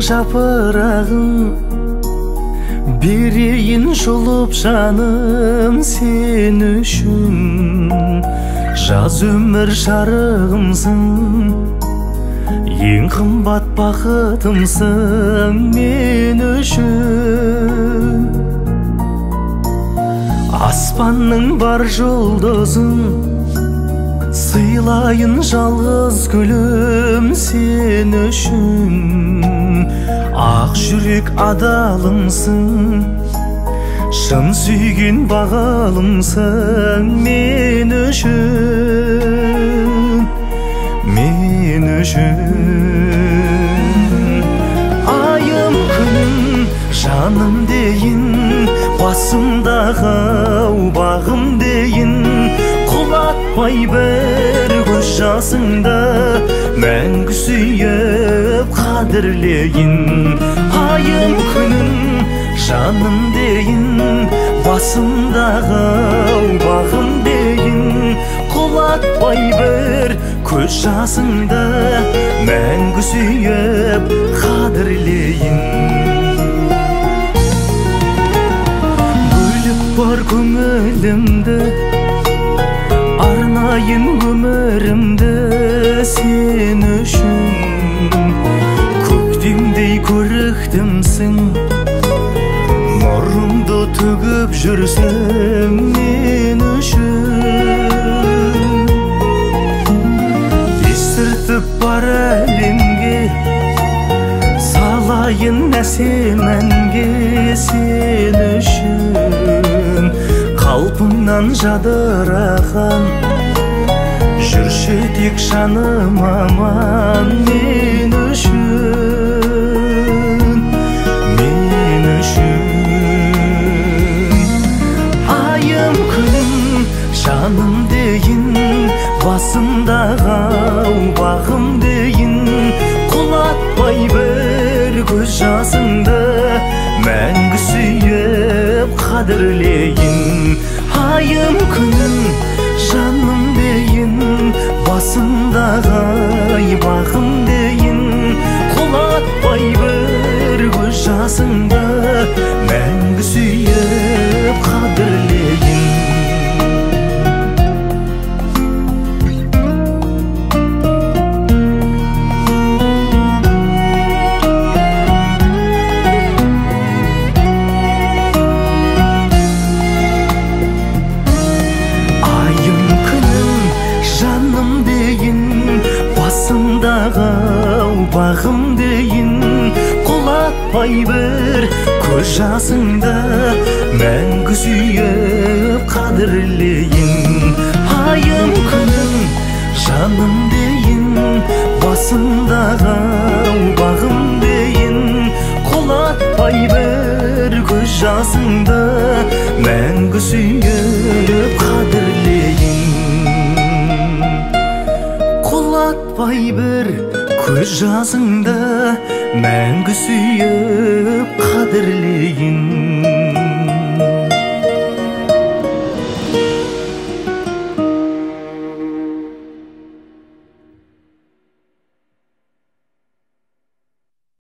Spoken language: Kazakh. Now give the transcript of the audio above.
жапырағын берейін жұлып жаным сен үшін. Жаз өмір жарығымсың, ең қымбат бақытымсың мен үшін. Аспанның бар жұлдызын сыйлайын жалғыз гүлім сен үшін. Ақ жүрек адалымсың, шын сүйген бағалымсың мен үшін, мен үшін. Айым күнім жаным дейін, басымдағы бағым дейін, құлатпай бір көз жасыңды мәңгі сүйіп қадірлейін. Айым күнім жаным дейін, басымдағы бағым дейін, құлатпай бір көз жасыңды мәңгі сүйіп қадірлейін. Бөліп бар көңілімді, арнайын өмірімді сен үшін. Көктемдей көріктімсің, нұрымды төгіп жүрсің мен үшін. Естіртіп бар әлемге, салайын әсем әнге сен үшін. Қалпыңнан жадыраған, жүрші тек жаным аман мен үшін, мен үшін. Айым күнім жаным дейін, басымдағы бағым дейін, құлатпай бір көз жасыңды мәңгі сүйіп қадірлейін. Айым күнім жаным дейін, басымдағы бағым дейін, құлатпай бір көз жасыңды мәңгі сүйіп қадірлейін. Бағым дейін, құлатпай бір көз жасыңды мәңгі сүйіп қадірлейін. Айым күнім жаным дейін, басымдағы бағым дейін, құлатпай бір көз жасыңды мәңгі сүйіп қадірлейін. Құлатпай бір көз жасыңды мәңгі сүйіп қадірлейін.